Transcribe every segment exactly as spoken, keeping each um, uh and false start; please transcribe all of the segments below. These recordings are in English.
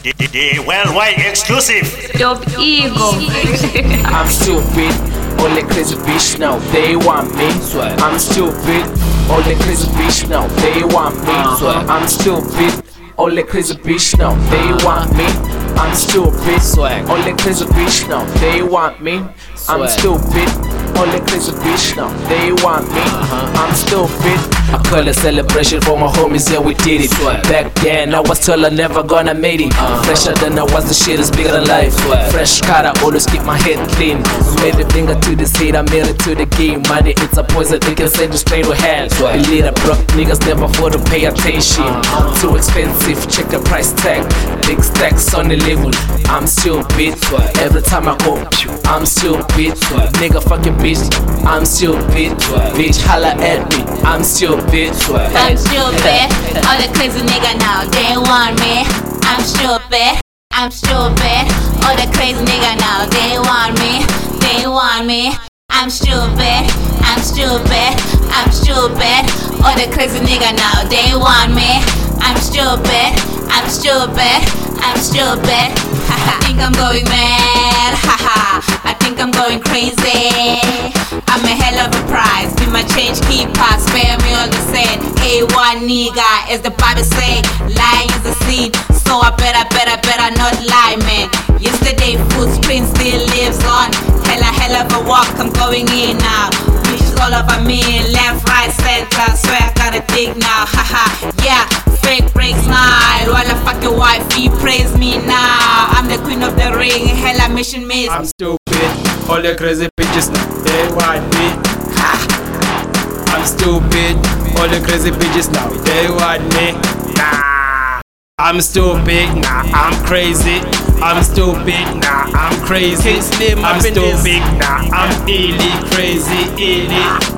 The, the, the worldwide exclusive. Dope Eagle. I'm stupid, all the crazy bitch now, they want me. I'm stupid, all the crazy bitch now, they want me. I'm stupid, all the crazy bitch now, they want me. I'm stupid, all the crazy bitch now, they want me. I'm stupid, all the crazy bitch now, they want me. I'm stupid. I call a celebration for my homies, yeah we did it. Back then I was told I never gonna make it. Fresher than I was, the shit is bigger than life. Fresh cut, I always keep my head clean. Made the finger to the seed, I made it to the game. Money it's a poison, they can send you straight to hell. Believe that broke niggas never afford to pay attention. Too expensive, check the price tag. Big stacks on the level, I'm stupid. Every time I go, I'm stupid. Nigga fuck your bitch, I'm stupid. Bitch holla at me, I'm stupid. I'm stupid, all the crazy nigga now, they want me. I'm stupid, I'm stupid, all the crazy nigga now, they want me, they want me. I'm stupid, I'm stupid, I'm stupid, all the crazy nigga now, they want me. I'm stupid, I'm stupid, I'm stupid. I think I'm going mad, haha. I think I'm going crazy. I'm a hell of a prize, be my change keeper, spare me all the same. A one nigga, as the Bible say, lying is a sin. So I better, better, better not lie, man. Yesterday footprint still lives on. Hella, hell of a walk, I'm going in now. Bitches all over me, left, right, center. Swear I gotta dig now, haha. Yeah, fake break smile while I fuck your wife, he praise me now. I'm the queen of the ring, hella mission miss. I'm stupid, all the crazy bitches now, they want me. Ha. I'm stupid, all the crazy bitches now, they want me. Nah. I'm stupid, nah, I'm crazy. I'm stupid, nah, I'm crazy. I'm stupid, nah, I'm illy crazy, illy.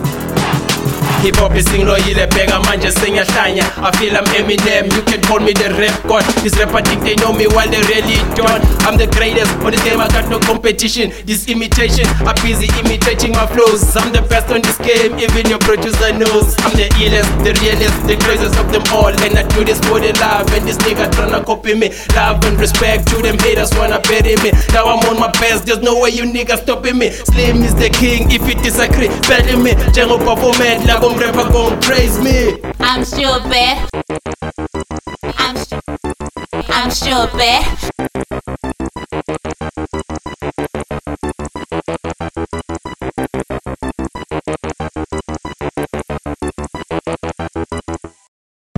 Hip hop is sing loyile bega manje sengiyahlanya. I feel I'm Eminem, you can call me the rap god. These rappers think they know me while they really don't. I'm the greatest, on this game I got no competition. This imitation, I'm busy imitating my flows. I'm the best on this game, even your producer knows. I'm the illest, the realest, the craziest of them all. And I do this for the love, and this nigga tryna copy me. Love and respect to them haters wanna bury me. Now I'm on my best, there's no way you niggas stopping me. Slim is the king, if you disagree, battle me. Jango performance, labo rapper gon' praise me. I'm stupid, I'm, stu I'm stupid.